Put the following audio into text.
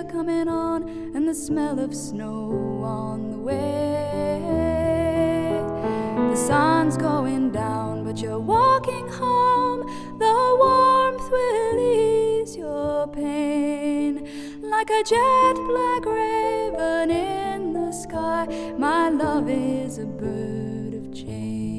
coming on and the smell of snow on the way. The sun's going down, but you're walking home. The warmth will ease your pain. Like a jet black raven in the sky, my love is a bird of change.